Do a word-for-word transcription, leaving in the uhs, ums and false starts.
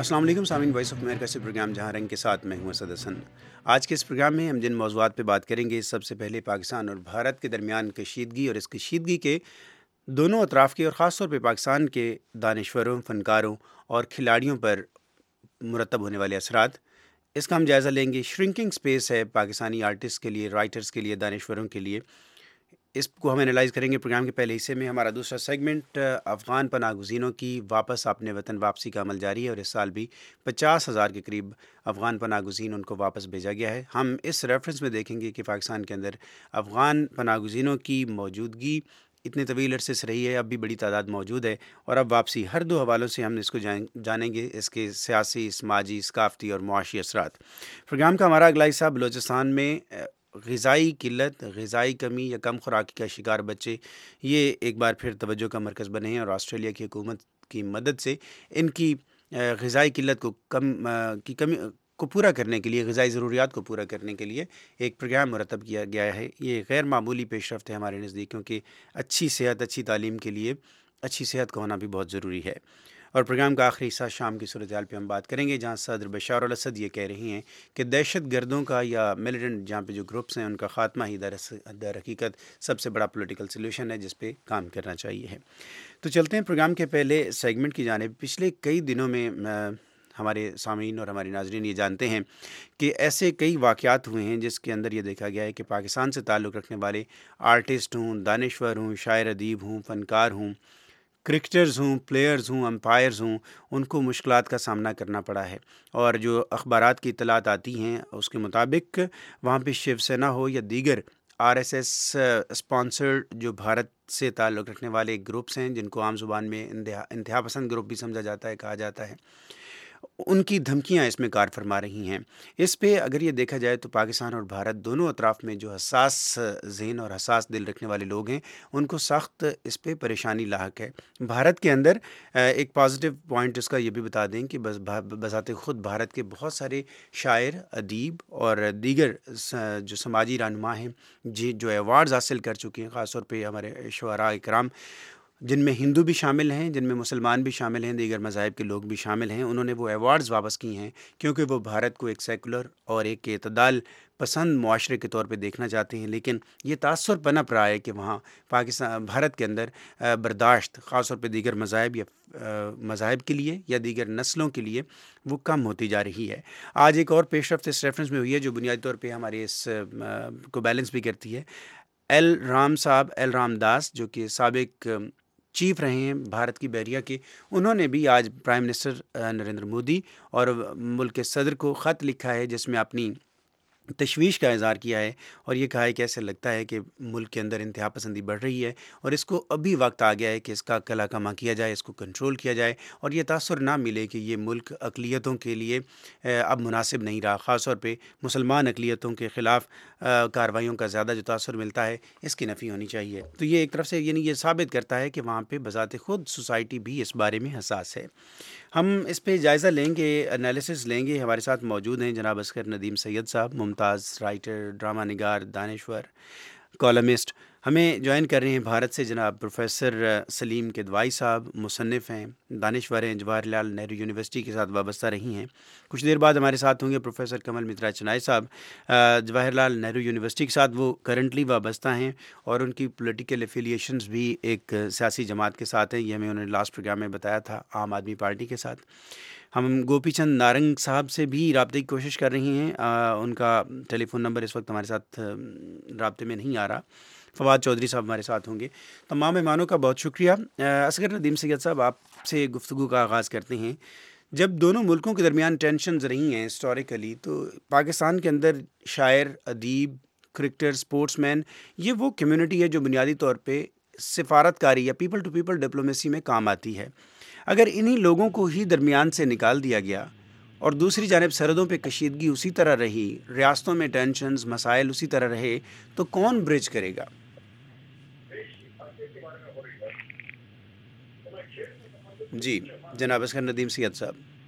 السلام علیکم سامعین، وائس آف امریکہ سے پروگرام جہاں رنگ کے ساتھ میں ہوں اسد حسن۔ آج کے اس پروگرام میں ہم جن موضوعات پہ بات کریں گے، سب سے پہلے پاکستان اور بھارت کے درمیان کشیدگی اور اس کشیدگی کے دونوں اطراف کے اور خاص طور پہ پاکستان کے دانشوروں، فنکاروں اور کھلاڑیوں پر مرتب ہونے والے اثرات، اس کا ہم جائزہ لیں گے۔ شرنکنگ سپیس ہے پاکستانی آرٹسٹ کے لیے، رائٹرز کے لیے، دانشوروں کے لیے، اس کو ہم انالائز کریں گے۔ پروگرام کے پہلے حصے میں ہمارا دوسرا سیگمنٹ افغان پناہ گزینوں کی واپس اپنے وطن واپسی کا عمل جاری ہے، اور اس سال بھی پچاس ہزار کے قریب افغان پناہ گزین ان کو واپس بھیجا گیا ہے۔ ہم اس ریفرنس میں دیکھیں گے کہ پاکستان کے اندر افغان پناہ گزینوں کی موجودگی اتنے طویل عرصے سے رہی ہے، اب بھی بڑی تعداد موجود ہے، اور اب واپسی ہر دو حوالوں سے ہم اس کو جانیں گے، اس کے سیاسی، سماجی، ثقافتی اور معاشی اثرات۔ پروگرام کا ہمارا اگلا حصہ بلوچستان میں غذائی قلت، غذائی کمی یا کم خوراکی کا شکار بچے یہ ایک بار پھر توجہ کا مرکز بنے ہیں، اور آسٹریلیا کی حکومت کی مدد سے ان کی غذائی قلت کو کم کی کمی کو پورا کرنے کے لیے، غذائی ضروریات کو پورا کرنے کے لیے ایک پروگرام مرتب کیا گیا ہے۔ یہ غیر معمولی پیش رفت ہے ہمارے نزدیک، کیونکہ اچھی صحت، اچھی تعلیم کے لیے اچھی صحت کا ہونا بھی بہت ضروری ہے۔ اور پروگرام کا آخری حصہ شام کی صورتحال پہ ہم بات کریں گے، جہاں صدر بشار الاسد یہ کہہ رہی ہیں کہ دہشت گردوں کا یا ملیٹنٹ جہاں پہ جو گروپس ہیں ان کا خاتمہ ہی در حقیقت سب سے بڑا پولیٹیکل سلوشن ہے جس پہ کام کرنا چاہیے ہے۔ تو چلتے ہیں پروگرام کے پہلے سیگمنٹ کی جانب۔ پچھلے کئی دنوں میں ہمارے سامعین اور ہمارے ناظرین یہ جانتے ہیں کہ ایسے کئی واقعات ہوئے ہیں جس کے اندر یہ دیکھا گیا ہے کہ پاکستان سے تعلق رکھنے والے آرٹسٹ ہوں، دانشور ہوں، شاعر ادیب ہوں، فنکار ہوں، کرکٹرز ہوں، پلیئرز ہوں، امپائرز ہوں، ان کو مشکلات کا سامنا کرنا پڑا ہے۔ اور جو اخبارات کی اطلاعات آتی ہیں اس کے مطابق وہاں پہ شیو سینا ہو یا دیگر آر ایس ایس اسپانسرڈ جو بھارت سے تعلق رکھنے والے گروپس ہیں، جن کو عام زبان میں انتہا انتہا پسند گروپ بھی سمجھا جاتا ہے، کہا جاتا ہے، ان کی دھمکیاں اس میں کار فرما رہی ہیں۔ اس پہ اگر یہ دیکھا جائے تو پاکستان اور بھارت دونوں اطراف میں جو حساس ذہن اور حساس دل رکھنے والے لوگ ہیں ان کو سخت اس پہ پریشانی لاحق ہے۔ بھارت کے اندر ایک پازیٹیو پوائنٹ اس کا یہ بھی بتا دیں کہ بذات خود بھارت کے بہت سارے شاعر، ادیب اور دیگر جو سماجی رہنما ہیں جی جو ایوارڈز حاصل کر چکے ہیں، خاص طور پہ ہمارے شعراء اکرام جن میں ہندو بھی شامل ہیں، جن میں مسلمان بھی شامل ہیں، دیگر مذاہب کے لوگ بھی شامل ہیں، انہوں نے وہ ایوارڈز واپس کی ہیں کیونکہ وہ بھارت کو ایک سیکولر اور ایک اعتدال پسند معاشرے کے طور پہ دیکھنا چاہتے ہیں۔ لیکن یہ تاثر پنپ رہا ہے کہ وہاں پاکستان بھارت کے اندر برداشت خاص طور پہ دیگر مذاہب یا مذاہب کے لیے یا دیگر نسلوں کے لیے وہ کم ہوتی جا رہی ہے۔ آج ایک اور پیش رفت اس ریفرنس میں ہوئی ہے جو بنیادی طور پہ ہمارے اس کو بیلنس بھی کرتی ہے۔ ایل رام صاحب، ایل رام داس، جو کہ سابق چیف رہے ہیں بھارت کی بحریہ کے، انہوں نے بھی آج پرائم منسٹر نریندر مودی اور ملک کے صدر کو خط لکھا ہے جس میں اپنی تشویش کا اظہار کیا ہے، اور یہ کہا ہے کہ ایسے لگتا ہے کہ ملک کے اندر انتہا پسندی بڑھ رہی ہے اور اس کو ابھی وقت آ گیا ہے کہ اس کا کلا کما کیا جائے، اس کو کنٹرول کیا جائے، اور یہ تاثر نہ ملے کہ یہ ملک اقلیتوں کے لیے اب مناسب نہیں رہا۔ خاص طور پہ مسلمان اقلیتوں کے خلاف کارروائیوں کا زیادہ جو تاثر ملتا ہے اس کی نفی ہونی چاہیے۔ تو یہ ایک طرف سے یعنی یہ ثابت کرتا ہے کہ وہاں پہ بذات خود سوسائٹی بھی اس بارے میں حساس ہے۔ ہم اس پہ جائزہ لیں گے، انالیسس لیں گے۔ ہمارے ساتھ موجود ہیں جناب اصغر ندیم سید صاحب، ممتاز رائٹر، ڈرامہ نگار، دانشور، کالمسٹ۔ ہمیں جوائن کر رہے ہیں بھارت سے جناب پروفیسر سلیم کدوائی صاحب، مصنف ہیں، دانشور ہیں، جواہر لال نہرو یونیورسٹی کے ساتھ وابستہ رہی ہیں۔ کچھ دیر بعد ہمارے ساتھ ہوں گے پروفیسر کمل مترا چنائے صاحب، جواہر لال نہرو یونیورسٹی کے ساتھ وہ کرنٹلی وابستہ ہیں اور ان کی پولیٹیکل ایفیلیشنز بھی ایک سیاسی جماعت کے ساتھ ہیں، یہ ہمیں انہوں نے لاسٹ پروگرام میں بتایا تھا، عام آدمی پارٹی کے ساتھ۔ ہم گوپی چند نارنگ صاحب سے بھی رابطے کی کوشش کر رہی ہیں، آ, ان کا ٹیلی فون نمبر اس وقت ہمارے ساتھ رابطے میں نہیں آ رہا۔ فواد چودھری صاحب ہمارے ساتھ ہوں گے۔ تمام مہمانوں کا بہت شکریہ۔ اصغر ندیم سید صاحب، آپ سے گفتگو کا آغاز کرتے ہیں۔ جب دونوں ملکوں کے درمیان ٹینشنز رہی ہیں ہسٹوریکلی، تو پاکستان کے اندر شاعر، ادیب، کرکٹر، سپورٹس مین، یہ وہ کمیونٹی ہے جو بنیادی طور پہ سفارت کاری یا پیپل ٹو پیپل ڈپلومیسی میں کام آتی ہے۔ اگر انہی لوگوں کو ہی درمیان سے نکال دیا گیا اور دوسری جانب سرحدوں پہ کشیدگی اسی طرح رہی، ریاستوں میں ٹینشنز، مسائل اسی طرح رہے، تو کون برج کرے گا؟ جی جناب اصغر ندیم سید صاحب۔